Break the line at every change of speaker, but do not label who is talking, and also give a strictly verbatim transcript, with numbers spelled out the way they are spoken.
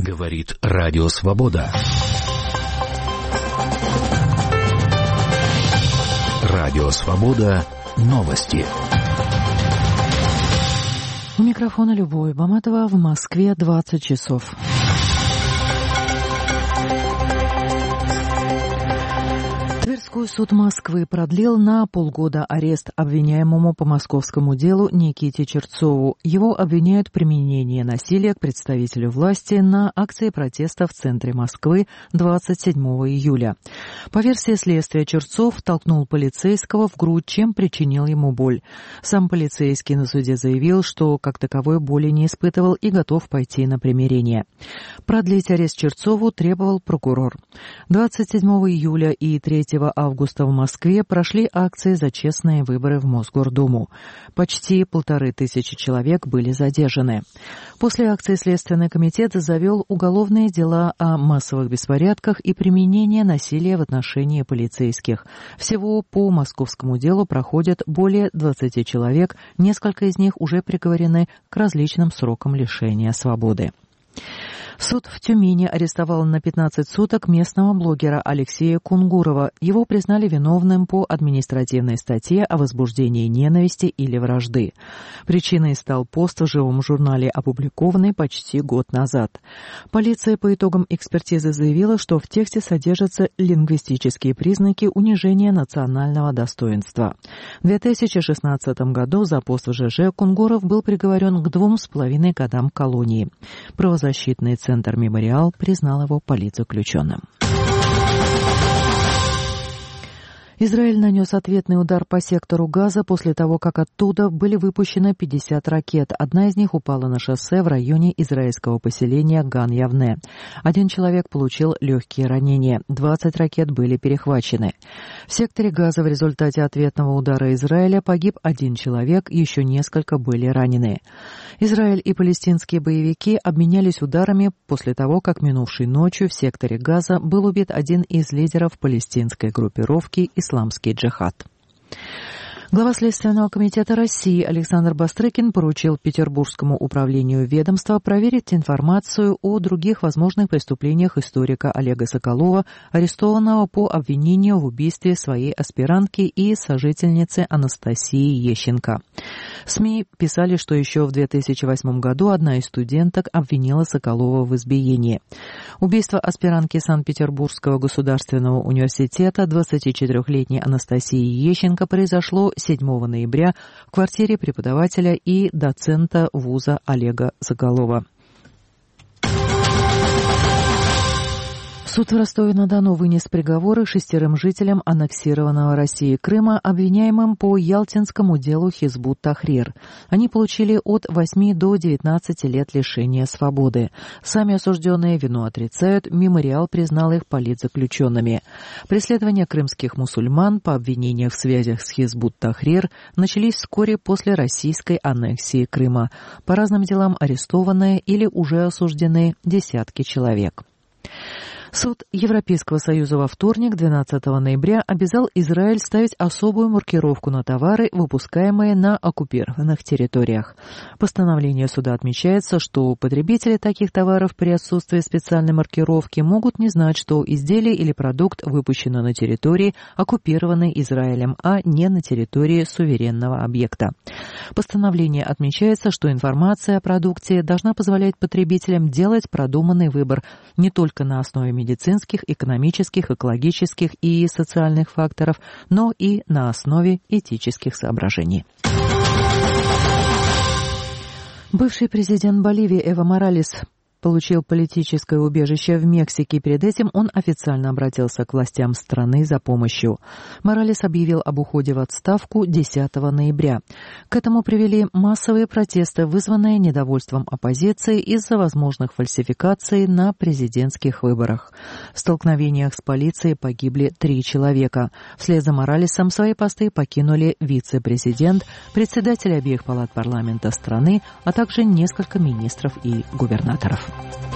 Говорит Радио Свобода. Радио Свобода. Новости.
У микрофона Любовь Баматова. В Москве двадцать часов. Тверской суд Москвы продлил на полгода арест обвиняемому по московскому делу Никите Черцову. Его обвиняют в применении насилия к представителю власти на акции протеста в центре Москвы двадцать седьмого июля. По версии следствия, Черцов толкнул полицейского в грудь, чем причинил ему боль. Сам полицейский на суде заявил, что как таковой боли не испытывал и готов пойти на примирение. Продлить арест Черцову требовал прокурор. двадцать седьмого июля и третьего августа в Москве прошли акции за честные выборы в Мосгордуму. Почти полторы тысячи человек были задержаны. После акции Следственный комитет завел уголовные дела о массовых беспорядках и применении насилия в отношении полицейских. Всего по московскому делу проходят более двадцати человек, несколько из них уже приговорены к различным срокам лишения свободы. Суд в Тюмени арестовал на пятнадцать суток местного блогера Алексея Кунгурова. Его признали виновным по административной статье о возбуждении ненависти или вражды. Причиной стал пост в живом журнале, опубликованный почти год назад. Полиция по итогам экспертизы заявила, что в тексте содержатся лингвистические признаки унижения национального достоинства. В две тысячи шестнадцатом году за пост в ЖЖ Кунгуров был приговорен к двум с половиной годам колонии. Правозащитный центр Центр «Мемориал» признал его политзаключенным. Израиль нанес ответный удар по сектору Газа после того, как оттуда были выпущены пятьдесят ракет. Одна из них упала на шоссе в районе израильского поселения Ган-Явне. Один человек получил легкие ранения. двадцать ракет были перехвачены. В секторе Газа в результате ответного удара Израиля погиб один человек, еще несколько были ранены. Израиль и палестинские боевики обменялись ударами после того, как минувшей ночью в секторе Газа был убит один из лидеров палестинской группировки «Исламский джихад». Глава Следственного комитета России Александр Бастрыкин поручил Петербургскому управлению ведомства проверить информацию о других возможных преступлениях историка Олега Соколова, арестованного по обвинению в убийстве своей аспирантки и сожительницы Анастасии Ещенко. СМИ писали, что еще в две тысячи восьмом году одна из студенток обвинила Соколова в избиении. Убийство аспирантки Санкт-Петербургского государственного университета двадцатичетырёхлетней Анастасии Ещенко произошло седьмого ноября в квартире преподавателя и доцента вуза Олега Соколова. Суд в Ростове-на-Дону вынес приговоры шестерым жителям аннексированного Россией Крыма, обвиняемым по Ялтинскому делу Хизбут Тахрир. Они получили от восьми до девятнадцати лет лишения свободы. Сами осужденные вину отрицают, мемориал признал их политзаключенными. Преследования крымских мусульман по обвинению в связях с Хизбут Тахрир начались вскоре после российской аннексии Крыма. По разным делам арестованы или уже осуждены десятки человек. Суд Европейского Союза во вторник, двенадцатого ноября, обязал Израиль ставить особую маркировку на товары, выпускаемые на оккупированных территориях. В постановлении суда отмечается, что потребители таких товаров при отсутствии специальной маркировки могут не знать, что изделие или продукт выпущено на территории, оккупированной Израилем, а не на территории суверенного объекта. В постановлении отмечается, что информация о продукте должна позволять потребителям делать продуманный выбор не только на основе медицинских, экономических, экологических и социальных факторов, но и на основе этических соображений. Бывший президент Боливии Эво Моралес получил политическое убежище в Мексике. Перед этим он официально обратился к властям страны за помощью. Моралес объявил об уходе в отставку десятого ноября. К этому привели массовые протесты, вызванные недовольством оппозиции из-за возможных фальсификаций на президентских выборах. В столкновениях с полицией погибли три человека. Вслед за Моралесом свои посты покинули вице-президент, председатель обеих палат парламента страны, а также несколько министров и губернаторов.